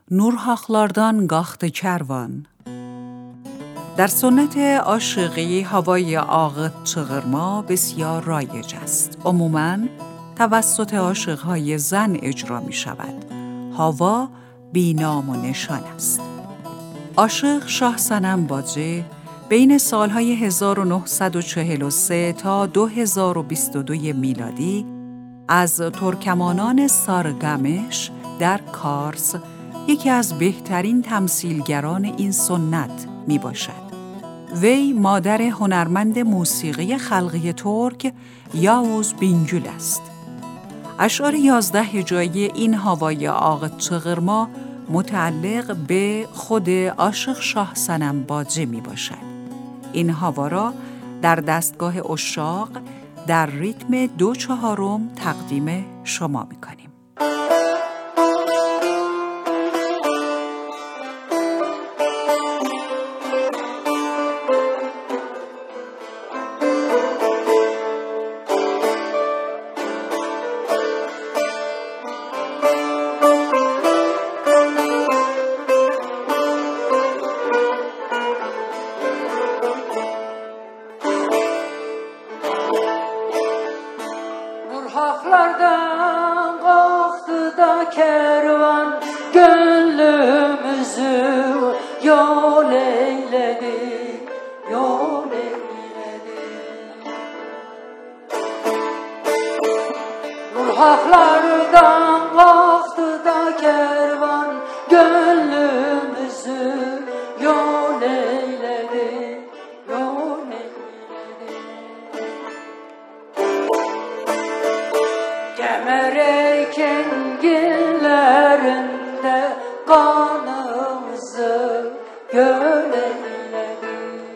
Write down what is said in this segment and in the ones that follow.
Nurhaqlardan qalxdı kərvan. در سنت عاشقی هوای عاقد چغرما بسیار رایج است. عموماً توسط عاشقهای زن اجرا می شود. هوا بی‌نام و نشان است. عاشق شاه صنم‌باجه بین سالهای 1943 تا 2022 میلادی از ترکمانان سارگمش در کارز یکی از بهترین تمثیلگران این سنت می باشد. وی مادر هنرمند موسیقی خلقی ترک یاوز بینگül است. اشعار 11 هجایی این هوای عاقد چغرما متعلق به خود عاشق شاه صنم‌باجه می باشد. این هوا را در دستگاه عشاق در ریتم 2/4 تقدیم شما می کنیم. Nurhaqlardan qalxdı da kervan, gönlümüzü yol eyledi, yol eyledi. Nurhaqlardan qalxdı da kervan, gönlümüzü yol eyledi, yol eyledi. Kemerek enginlerinde kanımızı göl eyledi.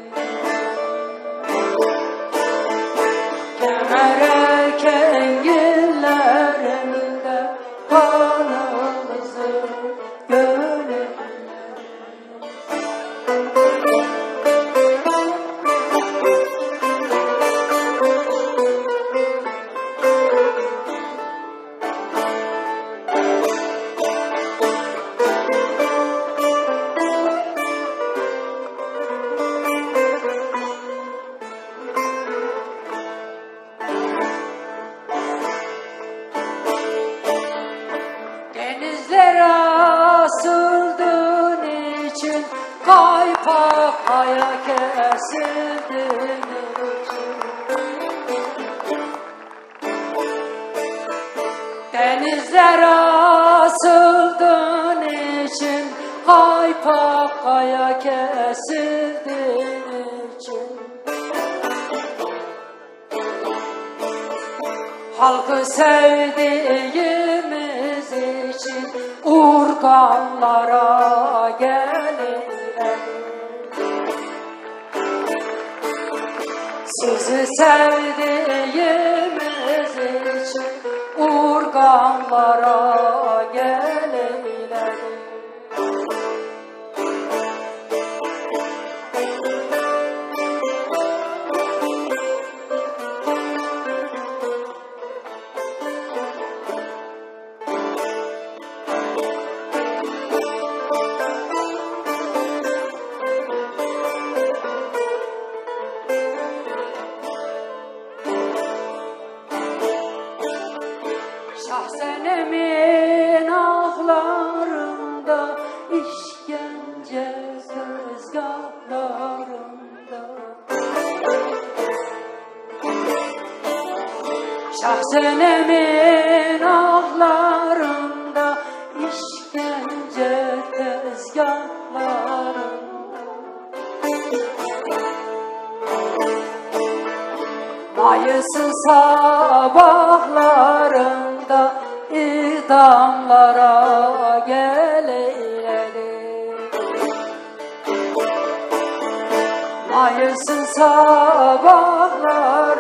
Kemerek enginlerinde kanımızı göl eyledi. Denizlere asıldığın için, kaypak ayak esildin için. Denizlere asıldığın için, kaypak ayak esildin için. Halkı sevdiğimiz için urganlara gelirler. Sizi sevdiğimiz için urganlara gelirler. Şahsenemin ahlarında, işkence tezgahlarında. Şahsenemin ahlarında, işkence tezgahlarında. Mayısın sabahlarında idamlara gel eyledi. Mayısın sabahlarında